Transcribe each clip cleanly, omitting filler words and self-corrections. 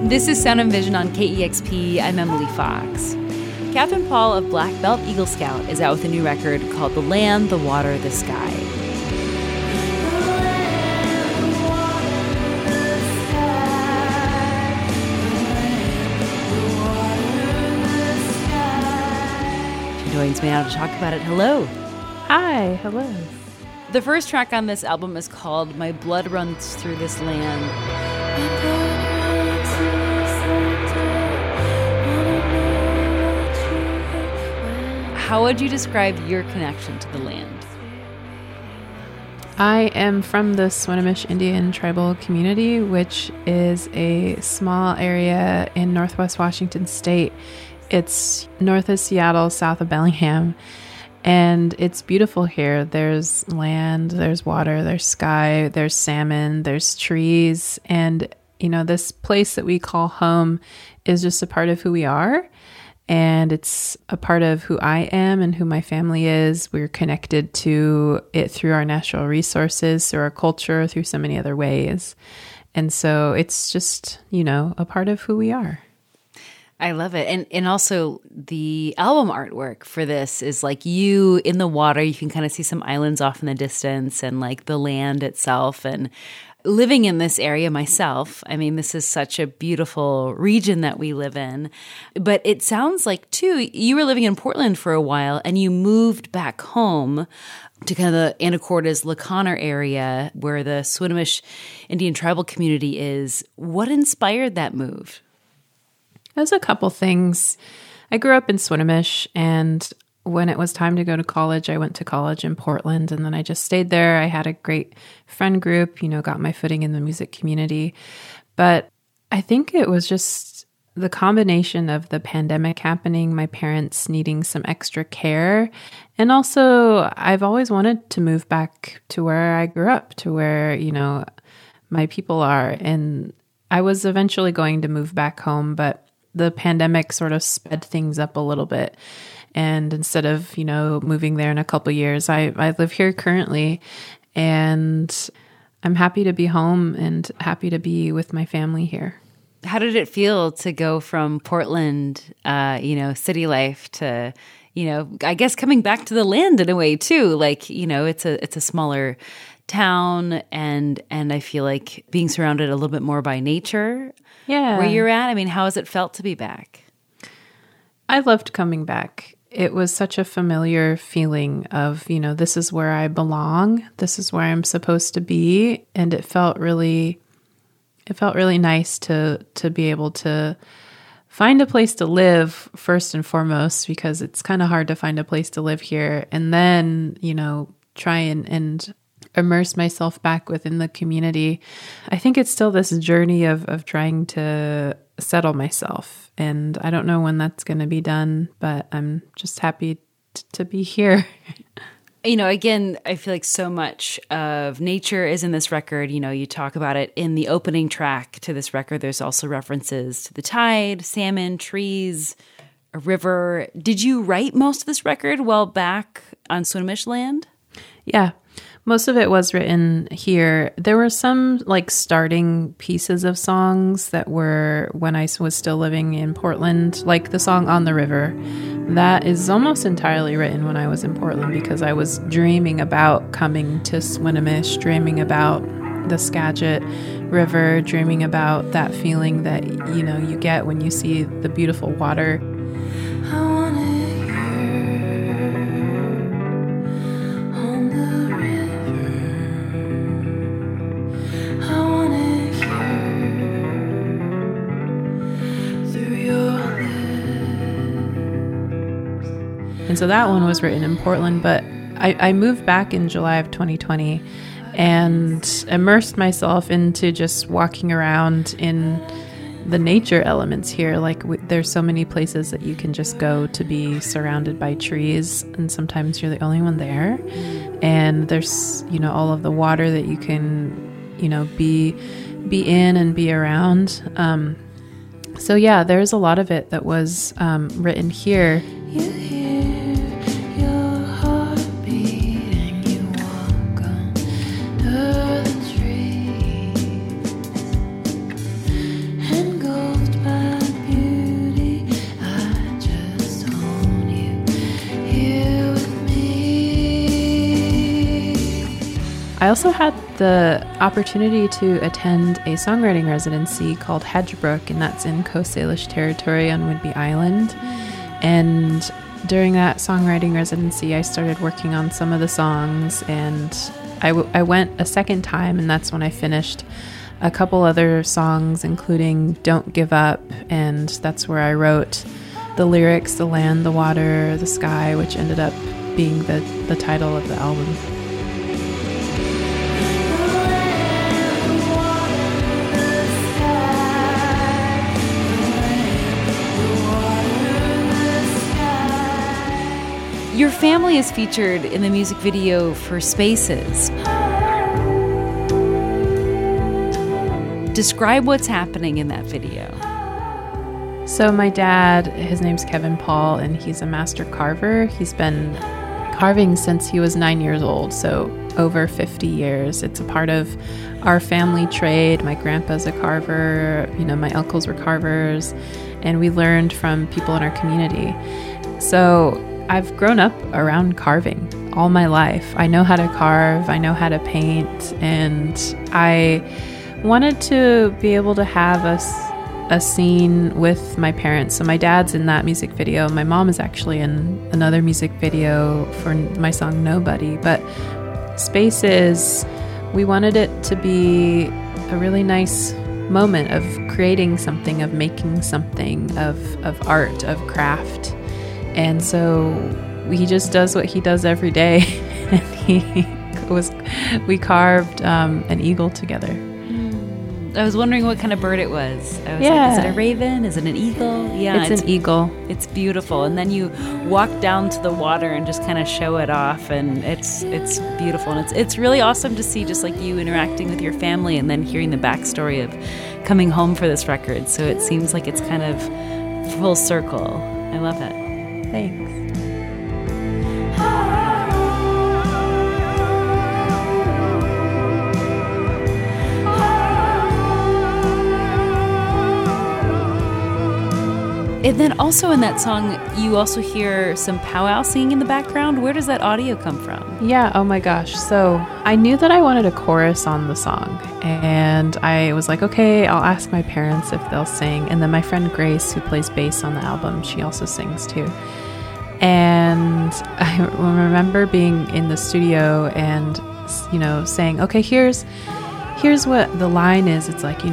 This is Sound and Vision on KEXP. I'm Emily Fox. Catherine Paul of Black Belt Eagle Scout is out with a new record called The Land, the Water, the Sky. She joins me now to talk about it. Hello. Hi, hello. The first track on this album is called My Blood Runs Through This Land. How would you describe your connection to the land? I am from the Swinomish Indian tribal community, which is a small area in Northwest Washington State. It's north of Seattle, south of Bellingham, and it's beautiful here. There's land, there's water, there's sky, there's salmon, there's trees, and this place that we call home is just a part of who we are. And it's a part of who I am and who my family is. We're connected to it through our natural resources, through our culture, through so many other ways. And so it's just, a part of who we are. I love it. And also the album artwork for this is like you in the water. You can kind of see some islands off in the distance and like the land itself. And living in this area myself, I mean, this is such a beautiful region that we live in. But it sounds like, too, you were living in Portland for a while and you moved back home to kind of the Anacortes, La Conner area where the Swinomish Indian tribal community is. What inspired that move? There's a couple things. I grew up in Swinomish, and when it was time to go to college, I went to college in Portland, and then I just stayed there. I had a great friend group, got my footing in the music community. But I think it was just the combination of the pandemic happening, my parents needing some extra care, and also I've always wanted to move back to where I grew up, to where, my people are. And I was eventually going to move back home, but the pandemic sort of sped things up a little bit. And instead of, moving there in a couple of years, I live here currently, and I'm happy to be home and happy to be with my family here. How did it feel to go from Portland, city life to, I guess coming back to the land in a way too? Like, it's a smaller town, and I feel like being surrounded a little bit more by nature. Yeah. Where you're at? I mean, how has it felt to be back? I loved coming back. It was such a familiar feeling of, this is where I belong. This is where I'm supposed to be. And it felt really nice to be able to find a place to live first and foremost, because it's kind of hard to find a place to live here. And then, try and immerse myself back within the community. I think it's still this journey of trying to settle myself. And I don't know when that's going to be done, but I'm just happy to be here. Again, I feel like so much of nature is in this record. You talk about it in the opening track to this record. There's also references to the tide, salmon, trees, a river. Did you write most of this record while back on Swinomish land? Yeah. Most of it was written here. There were some starting pieces of songs that were when I was still living in Portland, like the song On the River. That is almost entirely written when I was in Portland, because I was dreaming about coming to Swinomish, dreaming about the Skagit River, dreaming about that feeling that, you get when you see the beautiful water. And so that one was written in Portland, but I moved back in July of 2020 and immersed myself into just walking around in the nature elements here. There's so many places that you can just go to be surrounded by trees, and sometimes you're the only one there. And there's, all of the water that you can, be in and be around. So yeah, there's a lot of it that was written here. And go I also had the opportunity to attend a songwriting residency called Hedgebrook, and that's in Coast Salish territory on Whidbey Island. And during that songwriting residency, I started working on some of the songs, and I went a second time, and that's when I finished a couple other songs, including Don't Give Up, and that's where I wrote the lyrics, The Land, the Water, the Sky, which ended up being the title of the album. Your family is featured in the music video for Spaces. Describe what's happening in that video. So my dad, his name's Kevin Paul, and he's a master carver. He's been carving since he was 9 years old, so over 50 years. It's a part of our family trade. My grandpa's a carver, my uncles were carvers, and we learned from people in our community. So I've grown up around carving all my life. I know how to carve, I know how to paint, and I wanted to be able to have a scene with my parents. So my dad's in that music video. My mom is actually in another music video for my song Nobody. But Spaces, we wanted it to be a really nice moment of creating something, of making something, of art, of craft. And so he just does what he does every day. And we carved an eagle together. I was wondering what kind of bird it was. I was like, is it a raven? Is it an eagle? Yeah, it's an eagle. It's beautiful. And then you walk down to the water and just kind of show it off, and it's beautiful. And it's really awesome to see just like you interacting with your family and then hearing the backstory of coming home for this record. So it seems like it's kind of full circle. I love it. Thanks. And then also in that song, you also hear some powwow singing in the background. Where does that audio come from? Yeah, oh my gosh. So I knew that I wanted a chorus on the song. And I was like, okay, I'll ask my parents if they'll sing. And then my friend Grace, who plays bass on the album, she also sings too. And I remember being in the studio and, saying, okay, here's what the line is. It's like,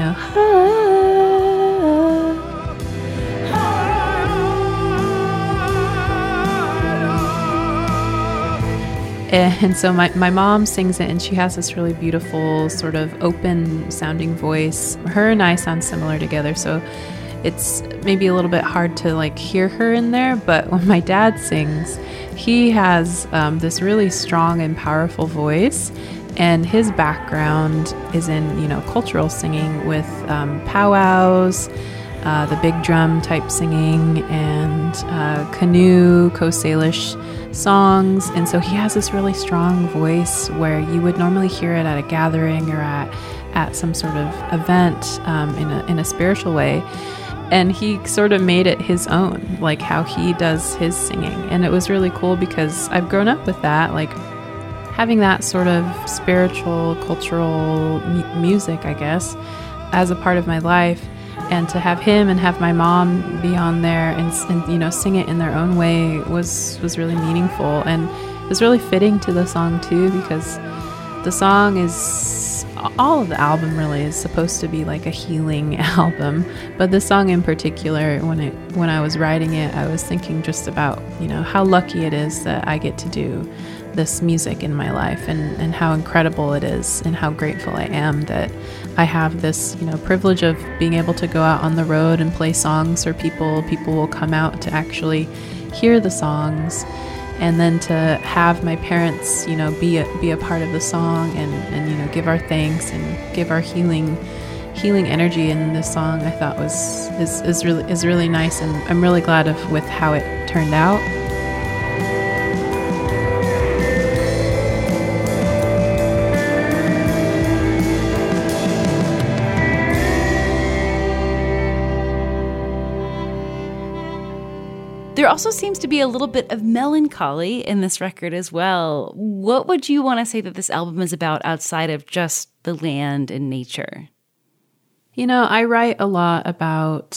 And so my mom sings it, and she has this really beautiful sort of open sounding voice. Her and I sound similar together, so it's maybe a little bit hard to hear her in there. But when my dad sings, he has this really strong and powerful voice, and his background is in cultural singing with powwows, the big drum type singing, and canoe, Coast Salish songs. And so he has this really strong voice where you would normally hear it at a gathering or at some sort of event in a spiritual way. And he sort of made it his own, like how he does his singing. And it was really cool because I've grown up with that, having that sort of spiritual, cultural music, I guess, as a part of my life. And to have him and have my mom be on there and sing it in their own way was really meaningful. And it was really fitting to the song too, because the song is, all of the album really is supposed to be like a healing album. But the song in particular, when I was writing it, I was thinking just about, how lucky it is that I get to do this music in my life, and how incredible it is, and how grateful I am that I have this privilege of being able to go out on the road and play songs for people. People will come out to actually hear the songs, and then to have my parents be a part of the song and give our thanks and give our healing energy in this song, I thought is really nice, and I'm really glad with how it turned out. There also seems to be a little bit of melancholy in this record as well. What would you want to say that this album is about outside of just the land and nature? You know, I write a lot about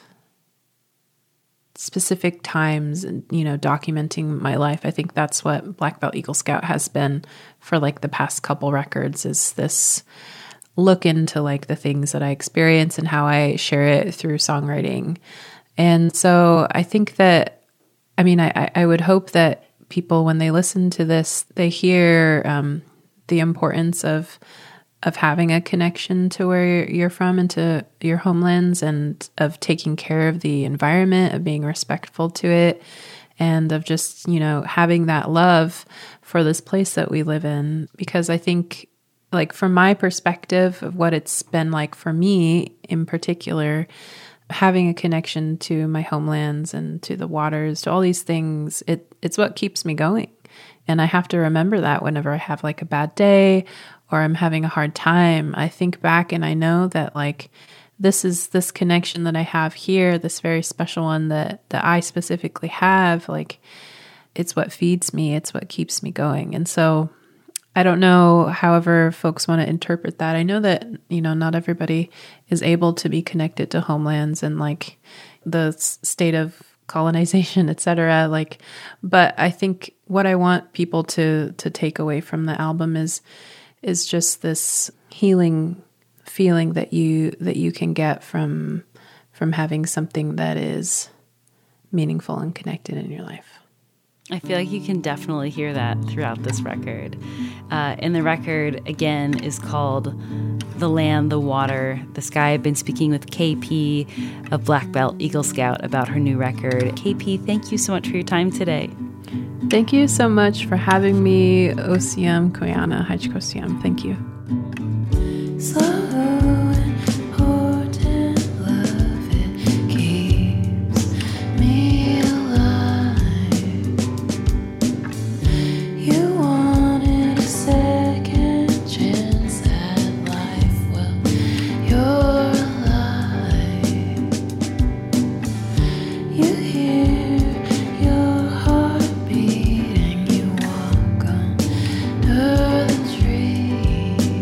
specific times and, you know, documenting my life. I think that's what Black Belt Eagle Scout has been for like the past couple records, is this look into like the things that I experience and how I share it through songwriting. And so I think that, I mean, I would hope that people, when they listen to this, they hear the importance of having a connection to where you're from and to your homelands, and of taking care of the environment, of being respectful to it, and of just, you know, having that love for this place that we live in. Because I think, like, from my perspective of what it's been like for me in particular, having a connection to my homelands and to the waters, to all these things, it's what keeps me going. And I have to remember that whenever I have like a bad day or I'm having a hard time. I think back and I know that like this connection that I have here, this very special one that I specifically have, like it's what feeds me, it's what keeps me going. And so I don't know, however folks want to interpret that. I know that, you know, not everybody is able to be connected to homelands and like the state of colonization, etc. Like, but I think what I want people to take away from the album is just this healing feeling that you can get from having something that is meaningful and connected in your life. I feel like you can definitely hear that throughout this record. And the record, again, is called The Land, the Water, the Sky. I've been speaking with KP of Black Belt Eagle Scout about her new record. KP, thank you so much for your time today. Thank you so much for having me. Osiam Koyana Hajkosiam. Thank you. Tree.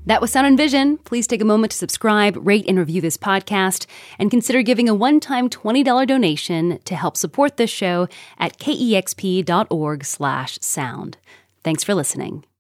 That was Sound and Vision. Please take a moment to subscribe, rate, and review this podcast, and consider giving a one-time $20 donation to help support this show at kexp.org/sound. Thanks for listening.